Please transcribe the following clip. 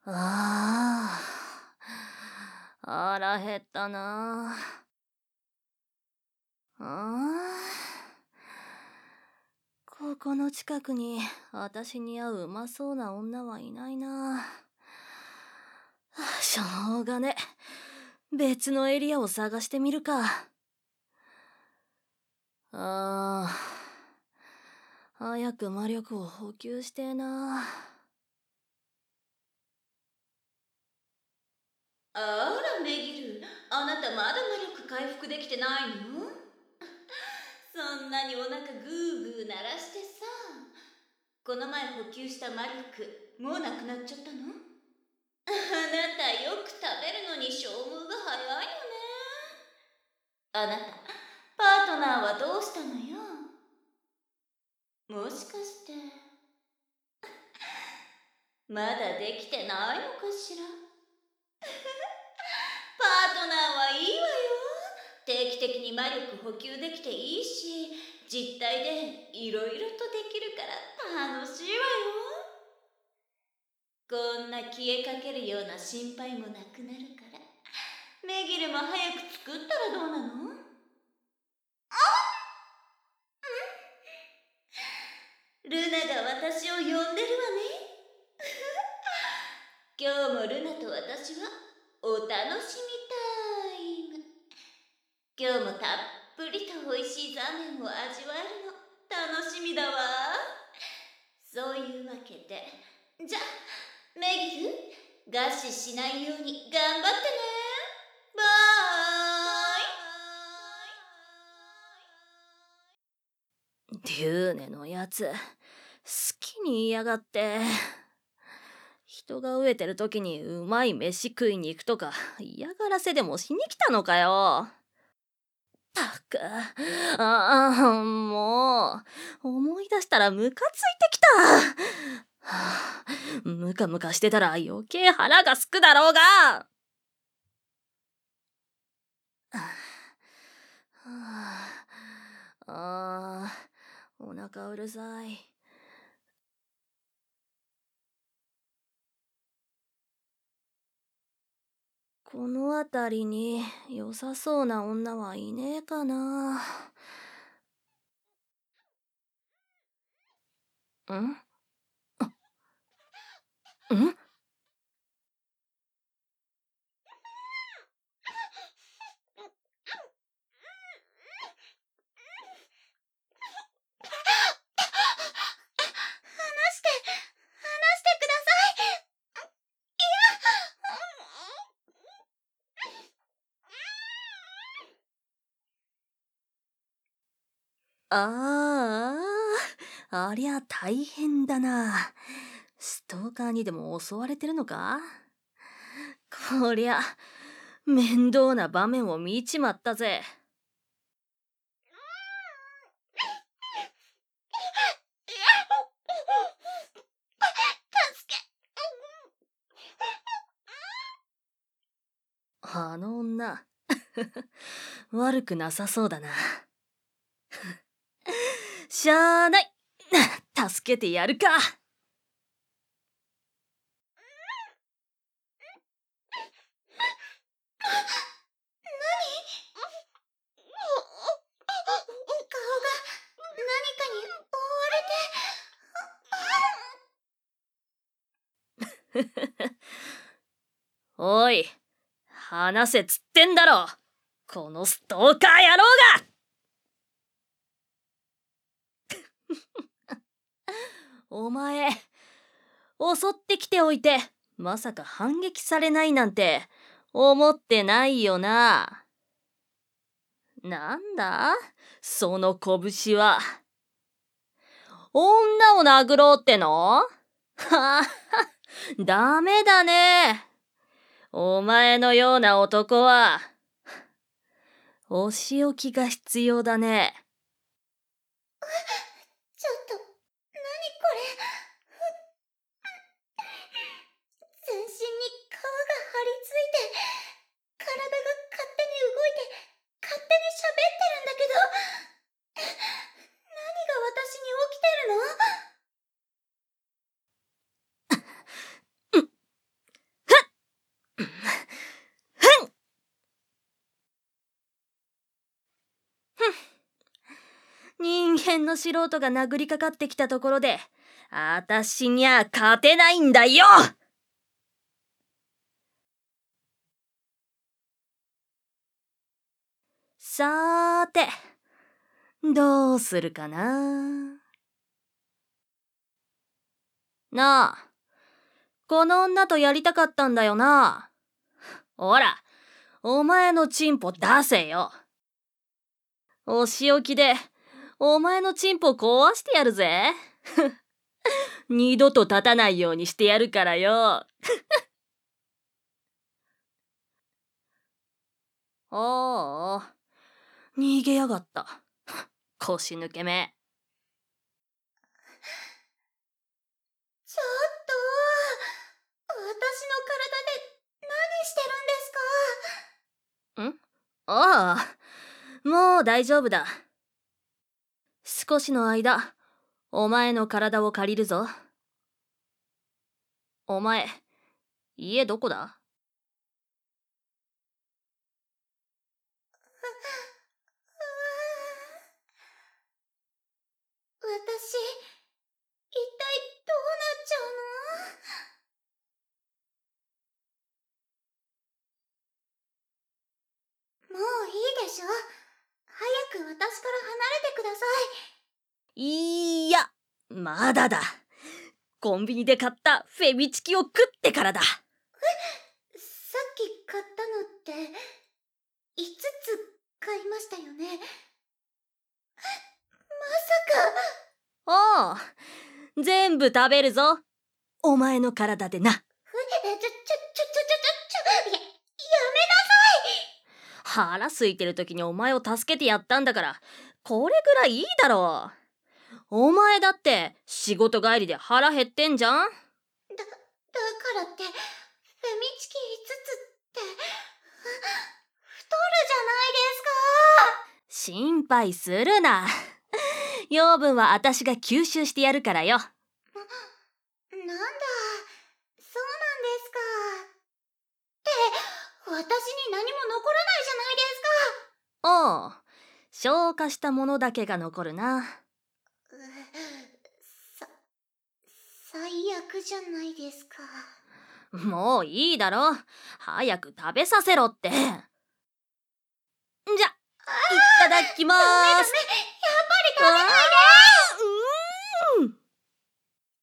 ああ、腹減ったなここの近くに私に合ううまそうな女はいないな。しょうがね。別のエリアを探してみるか。早く魔力を補給してえな。 あら、メギル、あなたまだ魔力回復できてないの？そんなにお腹グーグー鳴らしてさ。この前補給した魔力、もうなくなっちゃったの？あなたよく食べるのに消耗が早いよね。あなた、パートナーはどうしたのよ？もしかしてまだできてないのかしら？パートナーはいいわよ。定期的に魔力補給できていいし、実体でいろいろとできるから楽しいわよ。こんな消えかけるような心配もなくなるから、メギルも早く作ったらどうなの？ルナが私を呼んでるわね。今日もルナと私はお楽しみタイム。今日もたっぷりと美味しいザーメンを味わえるの楽しみだわ。そういうわけで、じゃあメギル、餓死しないように頑張ってね。バデューネのやつ、好きに言いやがって。人が飢えてる時にうまい飯食いに行くとか嫌がらせでもしに来たのかよ。たく、もう、思い出したらムカついてきた。ムカムカしてたら余計腹がすくだろうが。お腹うるさい。この辺りに良さそうな女はいねえかな。んんしてください。 ああ、ありゃ大変だな。ストーカーにでも襲われてるのか？こりゃ、面倒な場面を見ちまったぜ。 助け。 あの女、悪くなさそうだな。しゃあない。助けてやるか。 顔が何かに覆われおい、話せつってんだろ。このストーカー野郎が。お前、襲ってきておいて、まさか反撃されないなんて思ってないよな。なんだその拳は。女を殴ろうっての？はは、ダメだね。お前のような男は、お仕置きが必要だね。 ちょっと、何これ。全身に皮が張り付いて、体が勝手に動いて、勝手に喋ってるんだけど、何が私に起きてるの？ 辺の素人が殴りかかってきたところで、あたしにゃ勝てないんだよ。さーて、どうするかな。なあ、この女とやりたかったんだよな。ほら、お前のチンポ出せよ。お仕置きで、お前のチンポ壊してやるぜ。二度と立たないようにしてやるからよ。おー、逃げやがった。腰抜けめ。 ちょっと、私の体で何してるんですか？ ああ、もう大丈夫だ。少しの間、お前の体を借りるぞ。お前、家どこだ？ 私、一体どうなっちゃうの？もういいでしょ。早く私から離れてくださいや、まだだ。コンビニで買ったフェミチキを食ってからだ。 い。さっき買ったのって5つ買いましたよね。まさか。 おう、全部食べるぞ。お前の体でな。 やめなさい。 腹空いてる時にお前を助けてやったんだから、これぐらいいいだろう。お前だって仕事帰りで腹減ってんじゃん。 だからって、フェミチキ5つって、太るじゃないですか。 心配するな。養分は私が吸収してやるからよ。 なんだ、そうなんですか。って私に何も残らないじゃないですか。 おう、消化したものだけが残るな。 最悪じゃないですか。 もういいだろ。早く食べさせろって。じゃ、いただきまーす。 やっぱり食べない